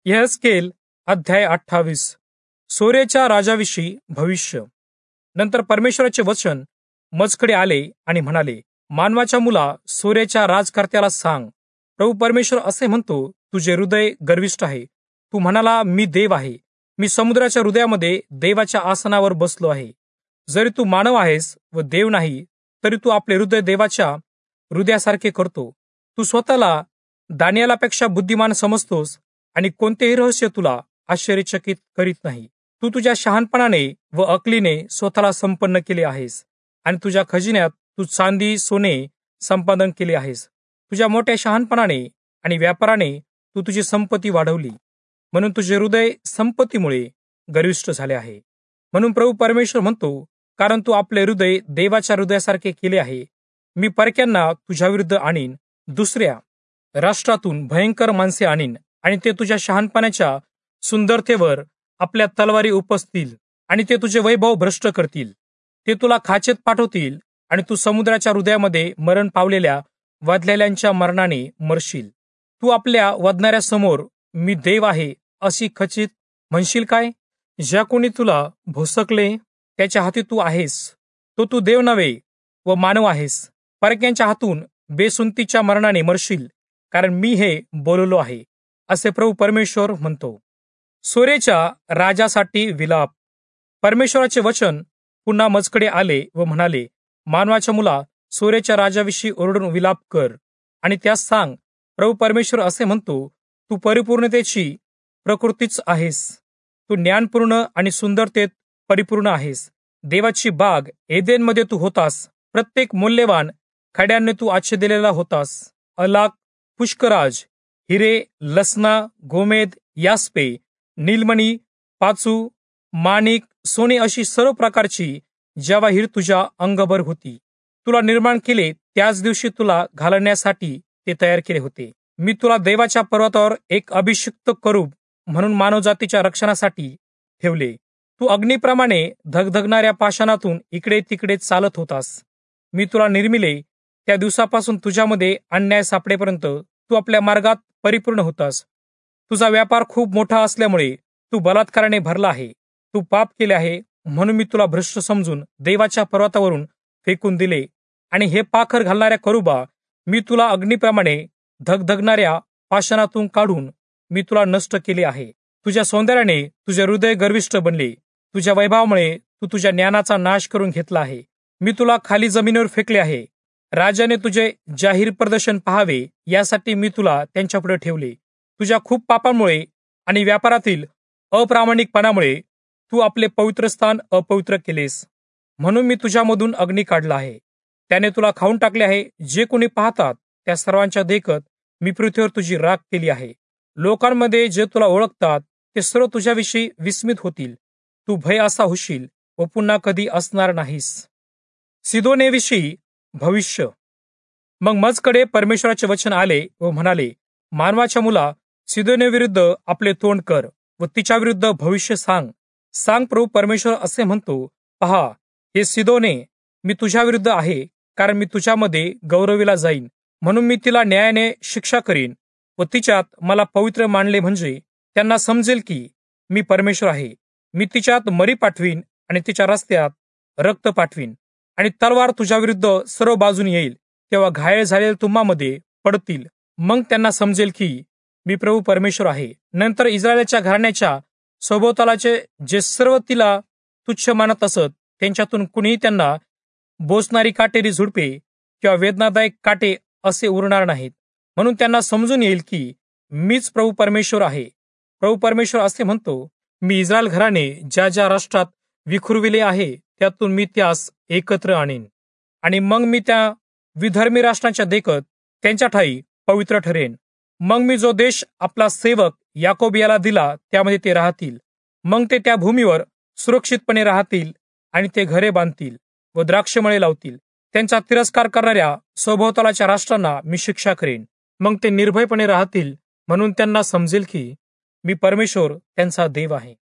यहेजकेल अध्याय 28. सोरेच्या राजाविषयी भविष्य. नंतर परमेश्वराचे वचन मजकडे आले आणि म्हणाले, मानवाच्या मुला, सोरेच्या राजकर्त्याला सांग, प्रभू परमेश्वर असे म्हणतो, तुझे हृदय गर्विष्ठ आहे. तू म्हणाला, मी देव आहे, मी समुद्राच्या हृदयामध्ये देवाच्या आसनावर बसलो आहे. जरी तू मानव आहेस व देव नाही, तरी तू आपले हृदय देवाच्या हृदयासारखे करतो. तू स्वतःला दानिएलापेक्षा बुद्धिमान समजतोस आणि कोणतेही रहस्य तुला आश्चर्यचकित करीत नाही. तू तुझ्या शहाणपणाने व अकलीने स्वतःला संपन्न केले आहेस आणि तुझ्या खजिन्यात तू चांदी सोने संपादन केले आहेस. तुझ्या मोठ्या शहाणपणाने आणि व्यापाराने तू तुझी संपत्ती वाढवली, म्हणून तुझे हृदय संपत्तीमुळे गर्विष्ठ झाले आहे. म्हणून प्रभू परमेश्वर म्हणतो, कारण तू आपले हृदय देवाच्या हृदयासारखे केले आहे, मी परक्यांना तुझ्या विरुद्ध आणीन, दुसऱ्या राष्ट्रातून भयंकर माणसे आणीन आणि ते तुझ्या शहाणपणाच्या सुंदरतेवर आपल्या तलवारी उपसतील आणि ते तुझे वैभव भ्रष्ट करतील. ते तुला खाचेत पाठवतील आणि तू समुद्राच्या हृदयामध्ये मरण पावलेल्या वधलेल्यांच्या मरणाने मरशील. तू आपल्या वधणाऱ्यासमोर मी देव आहे अशी खचित म्हणशील काय? ज्या कोणी तुला भोसकले त्याच्या हाती तू आहेस, तो तू देव नव्हे व मानव आहेस. परक्यांच्या हातून बेसुंतीच्या मरणाने मरशील, कारण मी हे बोललो आहे, असे प्रभू परमेश्वर म्हणतो. सोरेच्या राजासाठी विलाप. परमेश्वराचे वचन पुन्हा मजकडे आले व म्हणाले, मानवाच्या मुला, सोरेच्या राजाविषयी ओरडून विलाप कर आणि त्यास सांग, प्रभू परमेश्वर असे म्हणतो, तू परिपूर्णतेची प्रकृतीच आहेस. तू ज्ञानपूर्ण आणि सुंदरतेत परिपूर्ण आहेस. देवाची बाग एदेनमध्ये तू होतास. प्रत्येक मूल्यवान खड्यांनी तू आच्छादिलेला होतास. अलाक, पुष्कराज, हिरे, लसना, गोमेद, यास्पे, नीलमणी, पाचू, माणिक, सोने अशी सर्व प्रकारची जवाहीर तुझ्या अंगभर होती. तुला निर्माण केले त्याच दिवशी तुला घालण्यासाठी ते तयार केले होते. मी तुला देवाच्या पर्वतावर एक अभिषिक्त करूब म्हणून मानवजातीच्या रक्षणासाठी ठेवले. तू अग्नीप्रमाणे धगधगणाऱ्या पाषाणातून इकडे तिकडे चालत होतास. मी तुला निर्मिले त्या दिवसापासून तुझ्यामध्ये अन्याय सापडेपर्यंत तू आपल्या मार्गात परिपूर्ण होतास. तुझा व्यापार खूप मोठा असल्यामुळे तू बलात्काराने भरला आहे. तू पाप केले आहे, म्हणून मी तुला भ्रष्ट समजून देवाच्या पर्वतावरून फेकून दिले. आणि हे पाखर घालणाऱ्या करूबा, मी तुला अग्नीप्रमाणे धगधगणाऱ्या पाषाणातून काढून मी तुला नष्ट केले आहे. तुझ्या सौंदर्याने तुझे हृदय गर्विष्ठ बनले. तुझ्या वैभवामुळे तू तुझ्या ज्ञानाचा नाश करून घेतला आहे. मी तुला खाली जमिनीवर फेकले आहे. राजाने तुझे जाहीर प्रदर्शन पाहावे यासाठी मी तुला त्यांच्यापुढे ठेवले. तुझ्या खूप पापांमुळे आणि व्यापारातील अप्रामाणिकपणामुळे तू आपले पवित्र स्थान अपवित्र केलेस. म्हणून मी तुझ्यामधून अग्नी काढला आहे. त्याने तुला खाऊन टाकले आहे. जे कोणी पाहतात त्या सर्वांच्या देखत मी पृथ्वीवर तुझी राख केली आहे. लोकांमध्ये जे तुला ओळखतात ते सर्व तुझ्याविषयी विस्मित होतील. तू भय असा होशील व पुन्हा कधी असणार नाहीस. सिदोनेविषयी भविष्य. मग मजकडे परमेश्वराचे वचन आले व म्हणाले, मानवाच्या मुला, सिदोनेविरुद्ध आपले तोंड कर व तिच्या विरुद्ध भविष्य सांग. सांग, प्रभू परमेश्वर असे म्हणतो, पहा, हे सिदोने, मी तुझ्या विरुद्ध आहे, कारण मी तुझ्यामध्ये गौरविला जाईन. म्हणून मी तिला न्यायाने शिक्षा करीन व तिच्यात मला पवित्र मानले, म्हणजे त्यांना समजेल की मी परमेश्वर आहे. मी तिच्यात मरी पाठवीन आणि तिच्या रस्त्यात रक्त पाठवीन आणि तलवार तुझ्या विरुद्ध सर्व बाजून येईल. तेव्हा घायल झालेल्या तुम्हामध्ये पडतील. मग त्यांना समजेल की मी प्रभू परमेश्वर आहे. नंतर इस्रायलच्या घराण्याच्या सभोवतालाचे जे सर्व तिला तुच्छ मानत असत, त्यांच्यातून कुणीही त्यांना बोचणारी काटेरी झुडपे किंवा वेदनादायक काटे असे उरणार नाहीत. म्हणून त्यांना समजून येईल की मीच प्रभू परमेश्वर आहे. प्रभू परमेश्वर असे म्हणतो, मी इस्रायल घराणे ज्या ज्या राष्ट्रात विखुरविले आहे त्यातून मी त्यास एकत्र आणीन आणि मग मी त्या विधर्मी राष्ट्रांच्या देखत त्यांच्या ठायी पवित्र ठरेन. मग मी जो देश आपला सेवक याकोब याला दिला त्यामध्ये ते राहतील. मग ते त्या भूमीवर सुरक्षितपणे राहतील आणि ते घरे बांधतील व द्राक्षमळे लावतील. त्यांचा तिरस्कार करणाऱ्या सभोवतालाच्या राष्ट्रांना मी शिक्षा करेन. मग ते निर्भयपणे राहतील, म्हणून त्यांना समजेल की मी परमेश्वर त्यांचा देव आहे.